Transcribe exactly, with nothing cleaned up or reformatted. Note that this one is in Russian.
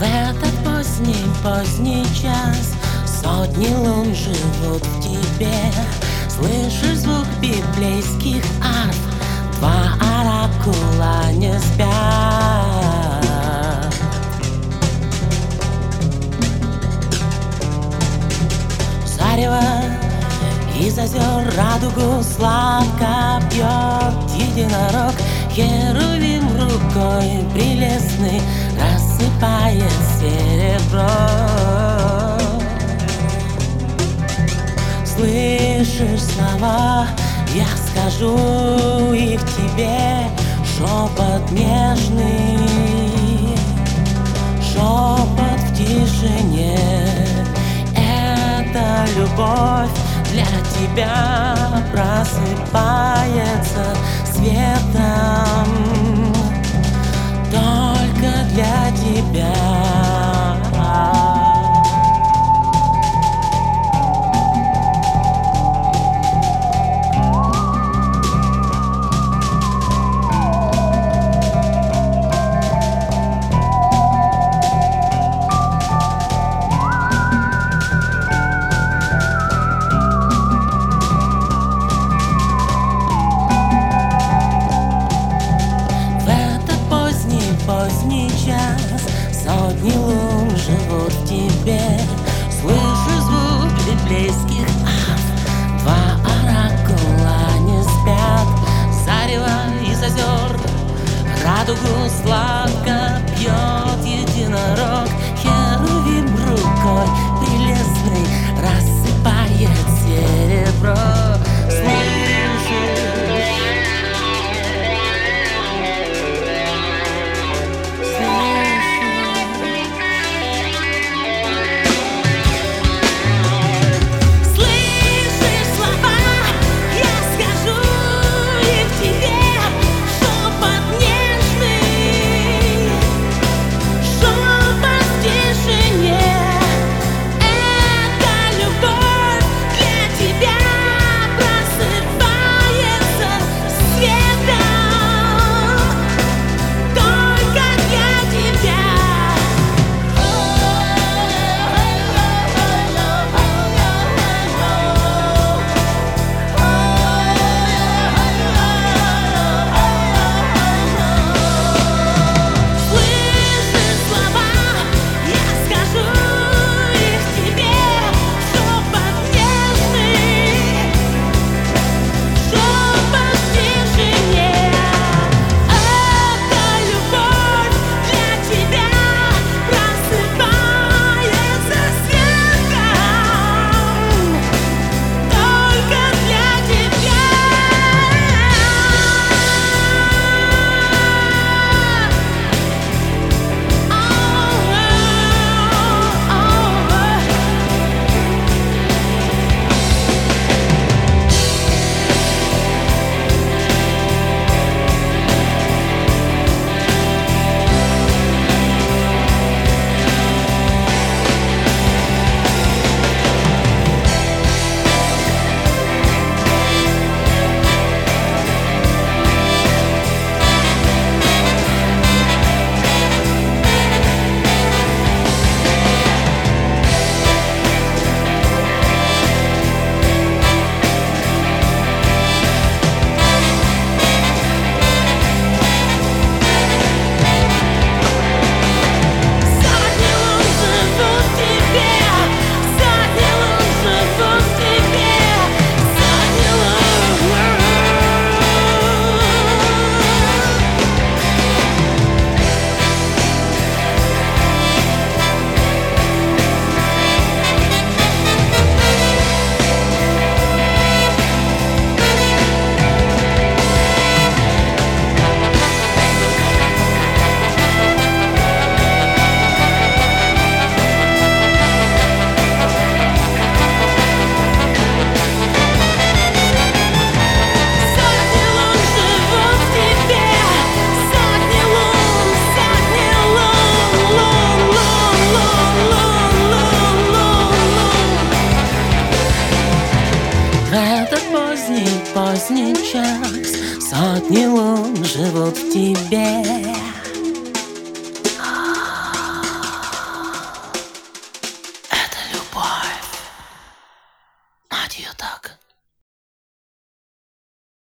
этот поздний, поздний час сотни лун живут в тебе. Слышишь звук библейских арф, два оракула не спят. Зарево из озер радугу сладко пьет единорог. Херувим рукой прелестный рассыпает серебро. Слышишь слова, я скажу их тебе, шепот нежный, шепот в тишине. Это любовь для тебя просыпается светом, только для тебя. Поздний час, сотни лун живут в тебе. Слышу звук библейских арф, два оракула не спят. Зарево из озер радугу сладко пьет единорог. Херувим рукой прелестный рассыпает серебро. поздний час, сотни лун живут в тебе. ее так.